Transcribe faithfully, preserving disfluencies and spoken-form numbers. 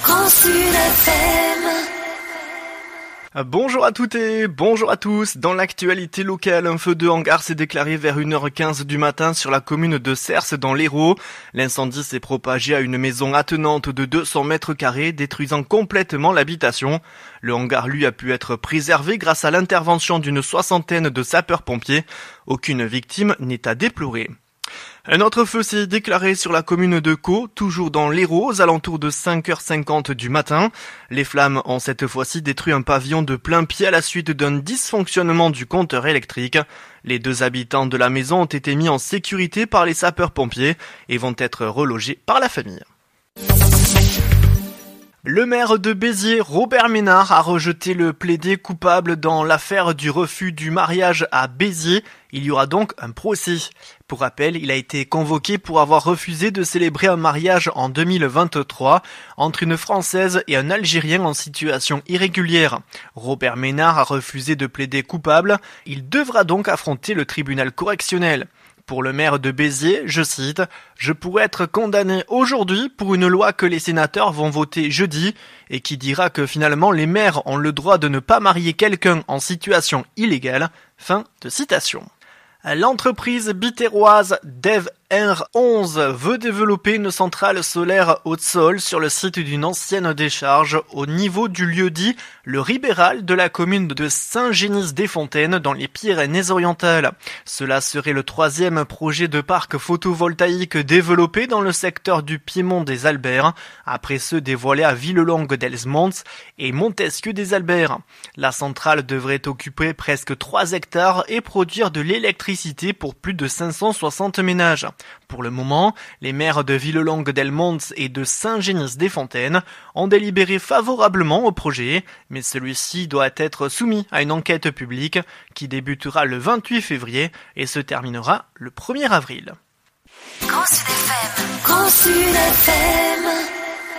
Grand Sud F M. Bonjour à toutes et bonjour à tous. Dans l'actualité locale, un feu de hangar s'est déclaré vers une heure quinze du matin sur la commune de Cers dans l'Hérault. L'incendie s'est propagé à une maison attenante de deux cents mètres carrés, détruisant complètement l'habitation. Le hangar, lui, a pu être préservé grâce à l'intervention d'une soixantaine de sapeurs-pompiers. Aucune victime n'est à déplorer. Un autre feu s'est déclaré sur la commune de Caux, toujours dans l'Hérault, aux alentours de cinq heures cinquante du matin. Les flammes ont cette fois-ci détruit un pavillon de plein pied à la suite d'un dysfonctionnement du compteur électrique. Les deux habitants de la maison ont été mis en sécurité par les sapeurs-pompiers et vont être relogés par la famille. Le maire de Béziers, Robert Ménard, a rejeté le plaidé coupable dans l'affaire du refus du mariage à Béziers. Il y aura donc un procès. Pour rappel, il a été convoqué pour avoir refusé de célébrer un mariage en deux mille vingt-trois entre une Française et un Algérien en situation irrégulière. Robert Ménard a refusé de plaider coupable. Il devra donc affronter le tribunal correctionnel. Pour le maire de Béziers, je cite, « Je pourrais être condamné aujourd'hui pour une loi que les sénateurs vont voter jeudi et qui dira que finalement les maires ont le droit de ne pas marier quelqu'un en situation illégale. » Fin de citation. L'entreprise bitéroise Dev R onze veut développer une centrale solaire haut de sol sur le site d'une ancienne décharge au niveau du lieu-dit le Ribéral de la commune de Saint-Génis-des-Fontaines dans les Pyrénées-Orientales. Cela serait le troisième projet de parc photovoltaïque développé dans le secteur du Piémont des Albères, après ceux dévoilés à Villelongue-d'Elsmont et Montesquieu des Albères. La centrale devrait occuper presque trois hectares et produire de l'électricité pour plus de cinq cent soixante ménages. Pour le moment, les maires de Villelongue-d'Elsmont et de Saint-Génis-des-Fontaines ont délibéré favorablement au projet, mais celui-ci doit être soumis à une enquête publique qui débutera le vingt-huit février et se terminera le premier avril. Grand Sud F M. Grand Sud F M.